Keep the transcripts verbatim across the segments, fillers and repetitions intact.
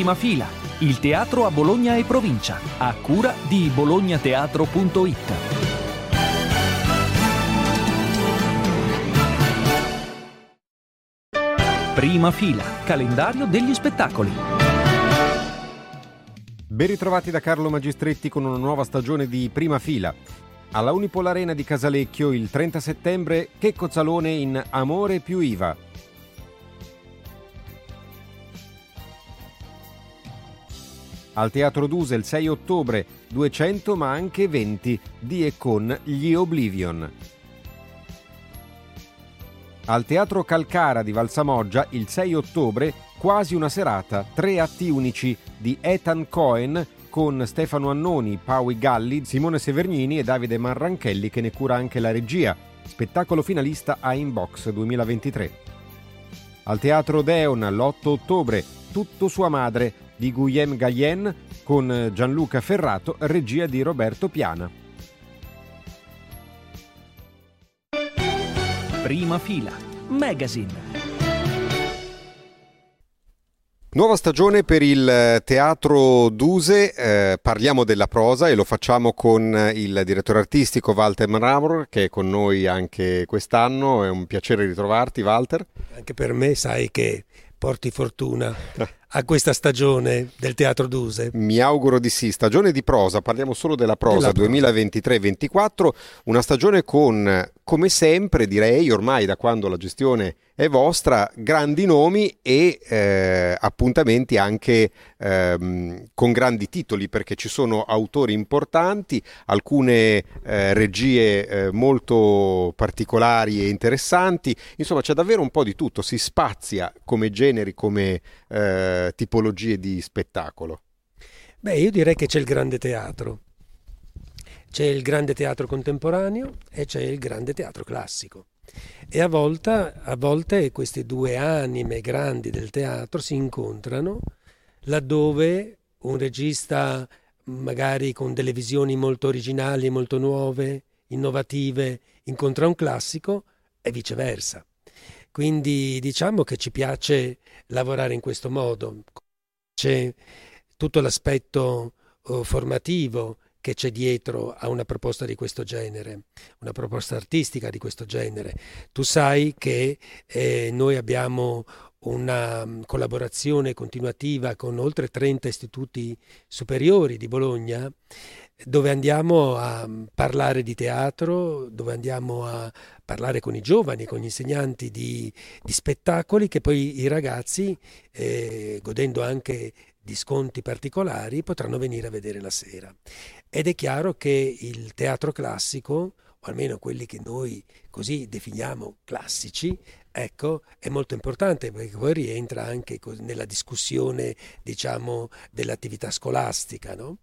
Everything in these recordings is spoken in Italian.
Prima Fila, il teatro a Bologna e provincia, a cura di bolognateatro punto it. Prima Fila, calendario degli spettacoli. Ben ritrovati da Carlo Magistretti con una nuova stagione di Prima Fila. Alla Unipol Arena di Casalecchio il trenta settembre Checco Zalone in Amore più I V A. Al Teatro Duse il sei ottobre duecento ma anche venti di e con gli Oblivion. Al Teatro Calcara di Valsamoggia il sei ottobre Quasi una serata, tre atti unici di Ethan Cohen con Stefano Annoni, Paui Galli, Simone Severnini e Davide Marranchelli che ne cura anche la regia. Spettacolo finalista a Inbox duemilaventitré. Al Teatro Odeon l'otto ottobre Tutto sua madre di Guillaume Gallienne con Gianluca Ferrato, regia di Roberto Piana. Prima Fila, Magazine. Nuova stagione per il Teatro Duse, eh, parliamo della prosa e lo facciamo con il direttore artistico Walter Mramor che è con noi anche quest'anno. È un piacere ritrovarti, Walter. Anche per me, sai che porti fortuna a questa stagione del Teatro Duse. Mi auguro di sì. Stagione di prosa, parliamo solo della prosa duemilaventitré ventiquattro, una stagione con, come sempre direi, ormai da quando la gestione è vostra, grandi nomi e eh, appuntamenti anche ehm, con grandi titoli, perché ci sono autori importanti, alcune eh, regie eh, molto particolari e interessanti, insomma c'è davvero un po' di tutto, si spazia come generi, come eh, tipologie di spettacolo. Beh, io direi che c'è il grande teatro, c'è il grande teatro contemporaneo e c'è il grande teatro classico. E a volte, a volte queste due anime grandi del teatro si incontrano laddove un regista magari con delle visioni molto originali, molto nuove, innovative, incontra un classico e viceversa. Quindi diciamo che ci piace lavorare in questo modo. C'è tutto l'aspetto uh, formativo che c'è dietro a una proposta di questo genere, una proposta artistica di questo genere. Tu sai che eh, noi abbiamo una collaborazione continuativa con oltre trenta istituti superiori di Bologna, dove andiamo a parlare di teatro, dove andiamo a parlare con i giovani, con gli insegnanti di, di spettacoli che poi i ragazzi, eh, godendo anche di sconti particolari, potranno venire a vedere la sera. Ed è chiaro che il teatro classico, o almeno quelli che noi così definiamo classici, ecco, è molto importante perché poi rientra anche nella discussione, diciamo, dell'attività scolastica, no?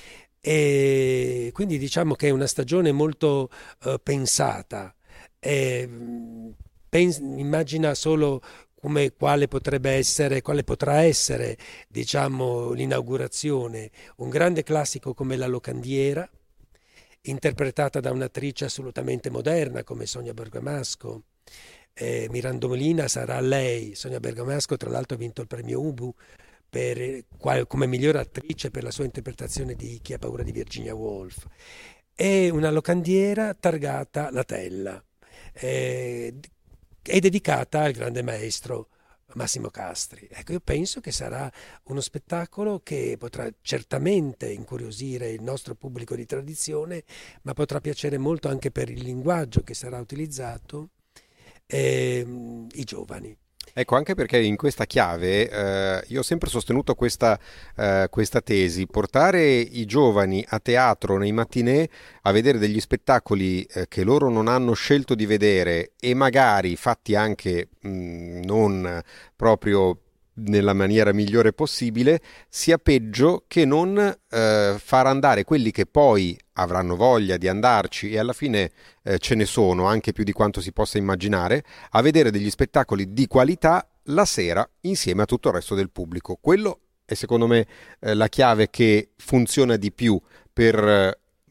E quindi diciamo che è una stagione molto uh, pensata. E, pens- immagina solo come quale potrebbe essere, quale potrà essere, diciamo, l'inaugurazione, un grande classico come La Locandiera, interpretata da un'attrice assolutamente moderna come Sonia Bergamasco. Eh, Mirandolina sarà lei. Sonia Bergamasco tra l'altro ha vinto il premio Ubu per, qual, come miglior attrice per la sua interpretazione di Chi ha paura di Virginia Woolf. È una locandiera targata La Tella, eh, è dedicata al grande maestro Massimo Castri. Ecco, io penso che sarà uno spettacolo che potrà certamente incuriosire il nostro pubblico di tradizione, ma potrà piacere molto anche per il linguaggio che sarà utilizzato e i giovani. Ecco, anche perché in questa chiave eh, io ho sempre sostenuto questa, eh, questa tesi: portare i giovani a teatro nei matinè a vedere degli spettacoli eh, che loro non hanno scelto di vedere e magari fatti anche mh, non proprio nella maniera migliore possibile, sia peggio che non eh, far andare quelli che poi avranno voglia di andarci, e alla fine eh, ce ne sono anche più di quanto si possa immaginare, a vedere degli spettacoli di qualità la sera insieme a tutto il resto del pubblico. Quello è secondo me eh, la chiave che funziona di più per eh,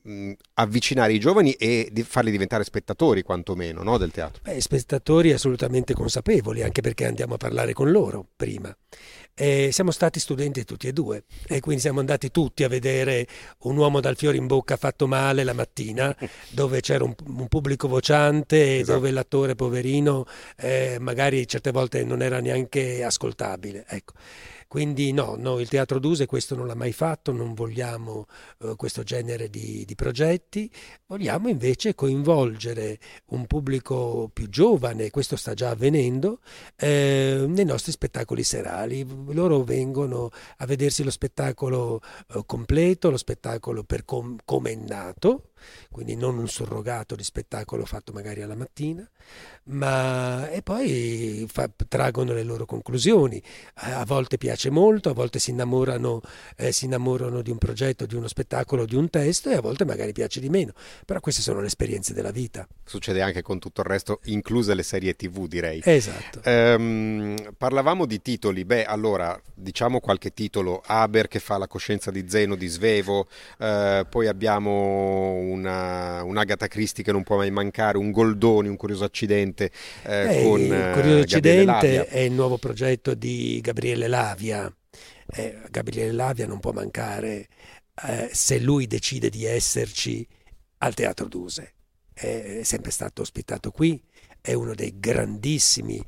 mh, avvicinare i giovani e di farli diventare spettatori quantomeno, no, del teatro. Beh, spettatori assolutamente consapevoli, anche perché andiamo a parlare con loro prima. Eh, siamo stati studenti tutti e due e quindi siamo andati tutti a vedere Un uomo dal fiore in bocca fatto male la mattina, dove c'era un, un pubblico vociante e Esatto. dove l'attore poverino eh, magari certe volte non era neanche ascoltabile, ecco. Quindi no, no, il Teatro Duse questo non l'ha mai fatto, non vogliamo eh, questo genere di, di progetti, vogliamo invece coinvolgere un pubblico più giovane, questo sta già avvenendo, eh, nei nostri spettacoli serali. Loro vengono a vedersi lo spettacolo eh, completo, lo spettacolo per com- come è nato, quindi non un surrogato di spettacolo fatto magari alla mattina, ma e poi fa, traggono le loro conclusioni. A volte piace molto, a volte si innamorano, eh, si innamorano di un progetto, di uno spettacolo, di un testo, e a volte magari piace di meno, però queste sono le esperienze della vita. Succede anche con tutto il resto, incluse le serie tivù, direi. Esatto. Ehm, parlavamo di titoli, beh allora diciamo qualche titolo. Haber che fa La coscienza di Zeno di Svevo, eh, poi abbiamo una, un'Agatha Christie che non può mai mancare, un Goldoni, Un curioso accidente eh, Eh, con il eh, Curioso Gabriele Lavia. Accidente è il nuovo progetto di Gabriele Lavia. Eh, Gabriele Lavia non può mancare eh, se lui decide di esserci al Teatro Duse. È sempre stato ospitato qui, è uno dei grandissimi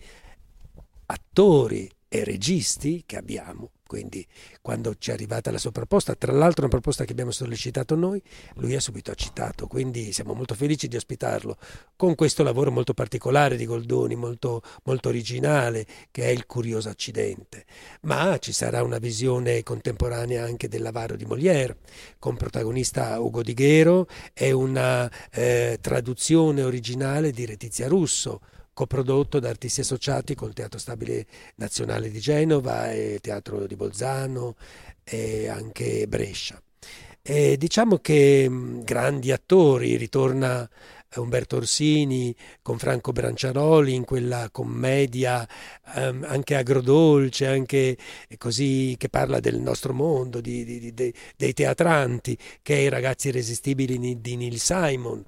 attori e registi che abbiamo, quindi quando ci è arrivata la sua proposta, tra l'altro una proposta che abbiamo sollecitato noi, lui ha subito accettato, quindi siamo molto felici di ospitarlo con questo lavoro molto particolare di Goldoni, molto, molto originale, che è Il curioso accidente. Ma ci sarà una visione contemporanea anche dell'Avaro di Molière, con protagonista Ugo Di Ghero, e una eh, traduzione originale di Letizia Russo, coprodotto da artisti associati col Teatro Stabile Nazionale di Genova e il Teatro di Bolzano e anche Brescia. E diciamo che mh, grandi attori, ritorna Umberto Orsini con Franco Branciaroli in quella commedia um, anche agrodolce, anche così, che parla del nostro mondo, di, di, di, dei teatranti, che è I ragazzi irresistibili di Neil Simon.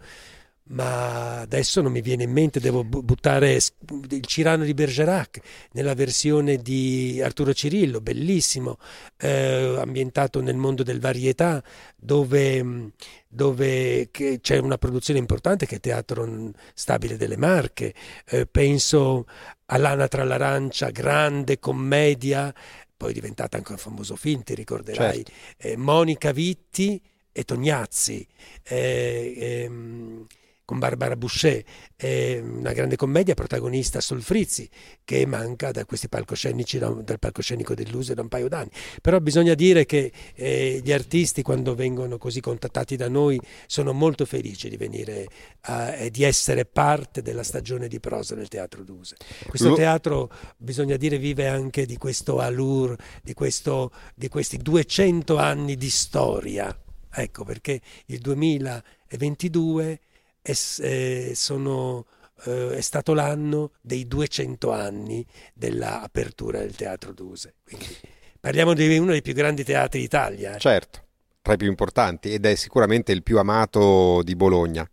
Ma adesso non mi viene in mente, devo buttare Il Cyrano di Bergerac nella versione di Arturo Cirillo, bellissimo, eh, ambientato nel mondo del varietà, dove, dove c'è una produzione importante che è Teatro Stabile delle Marche. Eh, penso all'Anatra all'Arancia, grande commedia, poi diventata anche un famoso film, ti ricorderai, certo. eh, Monica Vitti e Tognazzi, eh, ehm, con Barbara Boucher, è una grande commedia, protagonista Solfrizzi, che manca da questi palcoscenici, dal palcoscenico dell'U S E da un paio d'anni. Però bisogna dire che eh, gli artisti, quando vengono così contattati da noi, sono molto felici di venire e eh, di essere parte della stagione di prosa del Teatro Duse. Questo Lo... teatro, bisogna dire, vive anche di questo allure, di, questo, di questi duecento anni di storia. Ecco perché il duemilaventidue è, è, sono, eh, è stato l'anno dei duecento anni dell'apertura del Teatro Duse. Quindi parliamo di uno dei più grandi teatri d'Italia. Eh. Certo, tra i più importanti, ed è sicuramente il più amato di Bologna.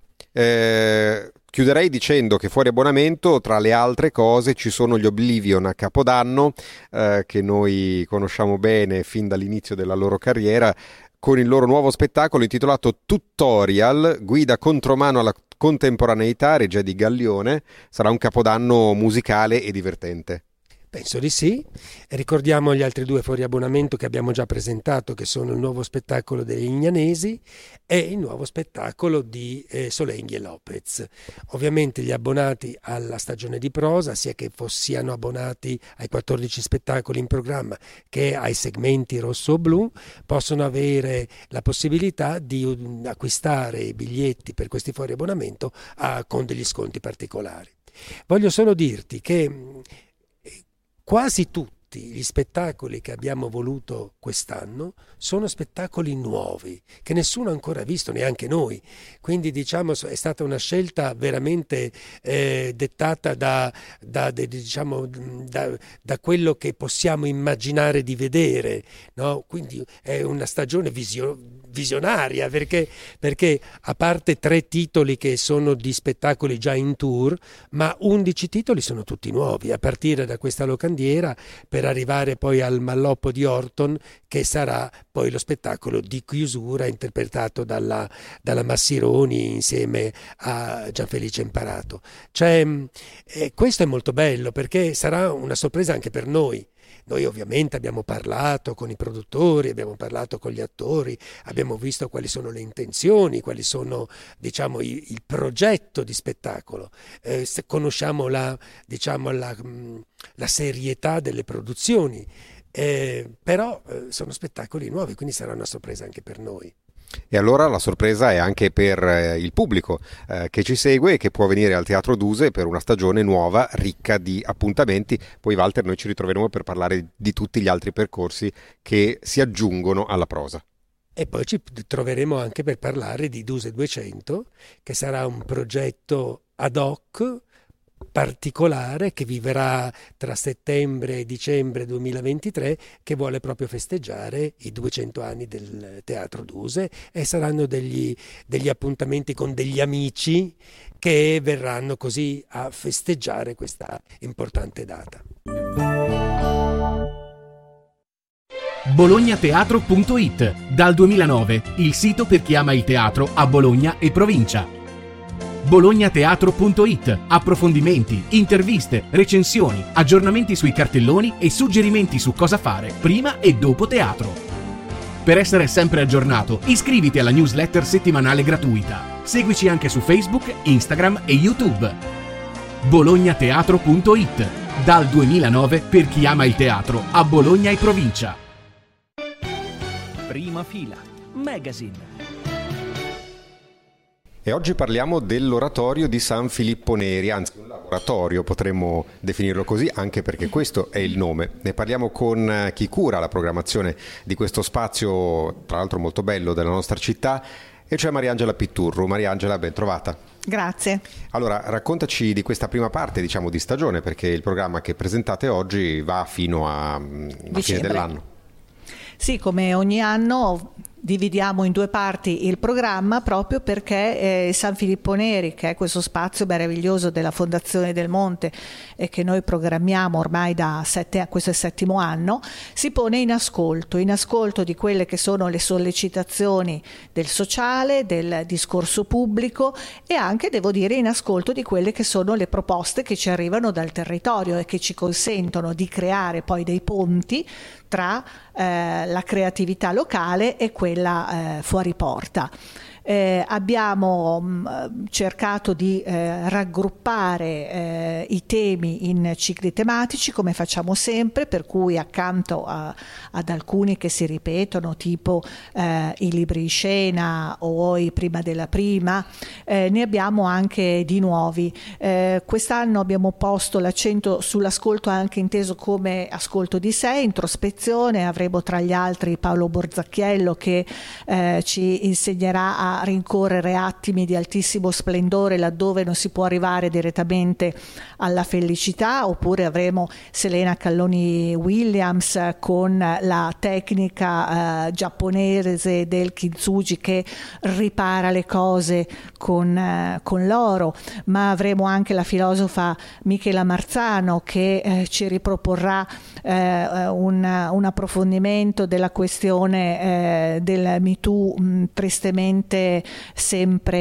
Eh, chiuderei dicendo che fuori abbonamento, tra le altre cose, ci sono gli Oblivion a Capodanno, eh, che noi conosciamo bene fin dall'inizio della loro carriera, con il loro nuovo spettacolo intitolato Tutorial, guida contromano alla contemporaneità, regia di Gallione. Sarà un capodanno musicale e divertente. Penso di sì. E ricordiamo gli altri due fuori abbonamento che abbiamo già presentato, che sono il nuovo spettacolo degli Ignanesi e il nuovo spettacolo di eh, Solenghi e Lopez. Ovviamente gli abbonati alla stagione di prosa, sia che siano abbonati ai quattordici spettacoli in programma che ai segmenti rosso o blu, possono avere la possibilità di uh, acquistare i biglietti per questi fuori abbonamento uh, con degli sconti particolari. Voglio solo dirti che quasi tutti gli spettacoli che abbiamo voluto quest'anno sono spettacoli nuovi, che nessuno ha ancora visto, neanche noi. Quindi diciamo è stata una scelta veramente eh, dettata da, da, de, diciamo, da, da quello che possiamo immaginare di vedere, no? Quindi è una stagione visio- visionaria, perché, perché a parte tre titoli che sono di spettacoli già in tour, ma undici titoli sono tutti nuovi, a partire da questa locandiera per arrivare poi al Malloppo di Orton, che sarà poi lo spettacolo di chiusura interpretato dalla, dalla Massironi insieme a Gianfelice Imparato. Cioè, eh, questo è molto bello perché sarà una sorpresa anche per noi. Noi ovviamente abbiamo parlato con i produttori, abbiamo parlato con gli attori, abbiamo visto quali sono le intenzioni, quali sono, diciamo, il, il progetto di spettacolo, eh, conosciamo la, diciamo, la, la serietà delle produzioni, eh, però eh, sono spettacoli nuovi, quindi sarà una sorpresa anche per noi. E allora la sorpresa è anche per eh, il pubblico eh, che ci segue e che può venire al Teatro Duse per una stagione nuova, ricca di appuntamenti. Poi Walter, noi ci ritroveremo per parlare di tutti gli altri percorsi che si aggiungono alla prosa. E poi ci troveremo anche per parlare di Duse duecento, che sarà un progetto ad hoc particolare che vivrà tra settembre e dicembre duemilaventitré, che vuole proprio festeggiare i duecento anni del Teatro Duse, e saranno degli, degli appuntamenti con degli amici che verranno così a festeggiare questa importante data. bologna teatro punto it, dal duemilanove il sito per chi ama il teatro a Bologna e provincia. bologna teatro punto it, approfondimenti, interviste, recensioni, aggiornamenti sui cartelloni e suggerimenti su cosa fare prima e dopo teatro. Per essere sempre aggiornato, iscriviti alla newsletter settimanale gratuita. Seguici anche su Facebook, Instagram e YouTube. bologna teatro punto it, dal duemilanove per chi ama il teatro a Bologna e provincia. Prima fila, magazine. E oggi parliamo dell'oratorio di San Filippo Neri, anzi un laboratorio potremmo definirlo così, anche perché questo è il nome. Ne parliamo con chi cura la programmazione di questo spazio, tra l'altro molto bello, della nostra città, e cioè Mariangela Pitturru. Mariangela, ben trovata. Grazie. Allora, raccontaci di questa prima parte, diciamo, di stagione, perché il programma che presentate oggi va fino a, a fine dell'anno. Sì, come ogni anno dividiamo in due parti il programma proprio perché eh, San Filippo Neri, che è questo spazio meraviglioso della Fondazione Del Monte e che noi programmiamo ormai da sette, questo è il settimo anno, si pone in ascolto, in ascolto di quelle che sono le sollecitazioni del sociale, del discorso pubblico e anche, devo dire, in ascolto di quelle che sono le proposte che ci arrivano dal territorio e che ci consentono di creare poi dei ponti tra eh, la creatività locale e quella eh, fuori porta. Eh, abbiamo mh, cercato di eh, raggruppare eh, i temi in cicli tematici, come facciamo sempre, per cui accanto a, ad alcuni che si ripetono, tipo eh, i libri in scena o i prima della prima, eh, ne abbiamo anche di nuovi. Eh, quest'anno abbiamo posto l'accento sull'ascolto anche inteso come ascolto di sé, introspezione. Avremo tra gli altri Paolo Borzacchiello che eh, ci insegnerà a rincorrere attimi di altissimo splendore laddove non si può arrivare direttamente alla felicità, oppure avremo Selena Calloni Williams con la tecnica eh, giapponese del kintsugi che ripara le cose con, eh, con l'oro, ma avremo anche la filosofa Michela Marzano che eh, ci riproporrà eh, un, un approfondimento della questione eh, del Me Too mh, tristemente sempre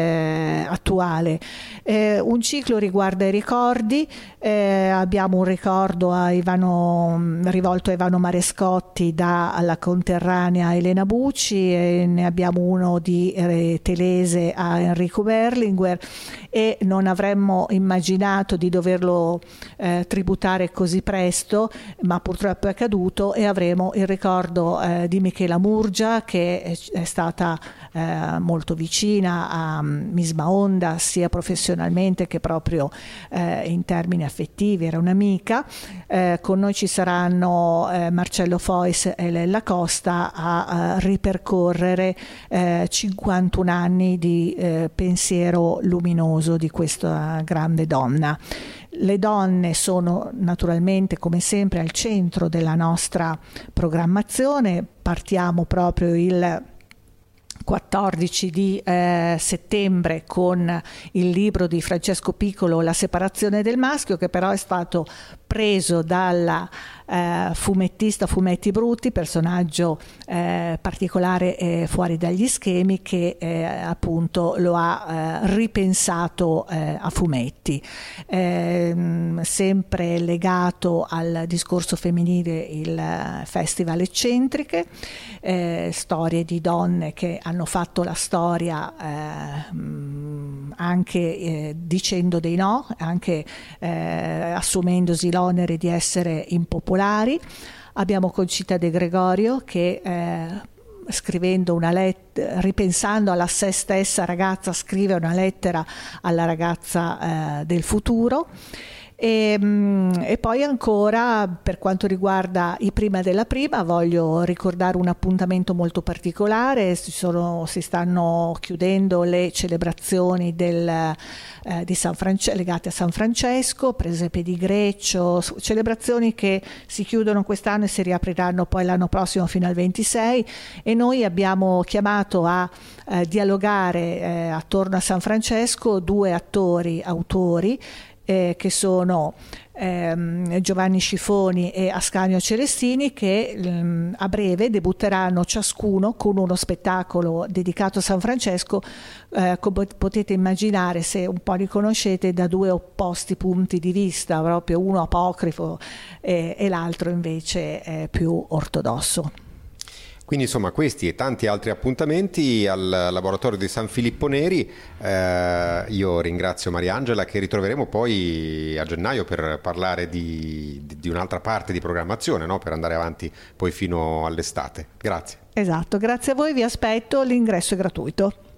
eh, attuale. Eh, un ciclo riguarda i ricordi, eh, abbiamo un ricordo a Ivano, rivolto a Ivano Marescotti dalla conterranea Elena Bucci, e ne abbiamo uno di eh, Telese a Enrico Berlinguer, e non avremmo immaginato di doverlo eh, tributare così presto, ma purtroppo è accaduto, e avremo il ricordo eh, di Michela Murgia, che è, è stata eh, molto vicina a Miss Maonda sia professionalmente che proprio eh, in termini affettivi, era un'amica. Eh, con noi ci saranno eh, Marcello Fois e Lella Costa a, a ripercorrere eh, cinquantuno anni di eh, pensiero luminoso di questa grande donna. Le donne sono naturalmente, come sempre, al centro della nostra programmazione. Partiamo proprio il quattordici di eh, settembre con il libro di Francesco Piccolo La separazione del maschio, che però è stato preso dalla eh, fumettista Fumetti Brutti, personaggio eh, particolare e fuori dagli schemi, che eh, appunto lo ha eh, ripensato eh, a fumetti, eh, sempre legato al discorso femminile, il Festival Eccentriche, eh, storie di donne che hanno fatto la storia eh, anche eh, dicendo dei no, anche eh, assumendosi l'onere di essere impopolari. Abbiamo Concita De Gregorio che eh, scrivendo una lettera, ripensando alla sé stessa ragazza, scrive una lettera alla ragazza eh, del futuro. E, e poi ancora, per quanto riguarda i Prima della Prima, voglio ricordare un appuntamento molto particolare. Si, sono, si stanno chiudendo le celebrazioni del, eh, di San France- legate a San Francesco, presepe di Greccio, celebrazioni che si chiudono quest'anno e si riapriranno poi l'anno prossimo fino al ventisei, e noi abbiamo chiamato a eh, dialogare eh, attorno a San Francesco due attori, autori, Eh, che sono ehm, Giovanni Scifoni e Ascanio Celestini, che ehm, a breve debutteranno ciascuno con uno spettacolo dedicato a San Francesco, eh, come potete immaginare, se un po' li conoscete, da due opposti punti di vista, proprio uno apocrifo eh, e l'altro invece è più ortodosso. Quindi insomma questi e tanti altri appuntamenti al laboratorio di San Filippo Neri. Eh, io ringrazio Mariangela, che ritroveremo poi a gennaio per parlare di, di, di un'altra parte di programmazione, no? Per andare avanti poi fino all'estate. Grazie. Esatto, grazie a voi, vi aspetto, l'ingresso è gratuito.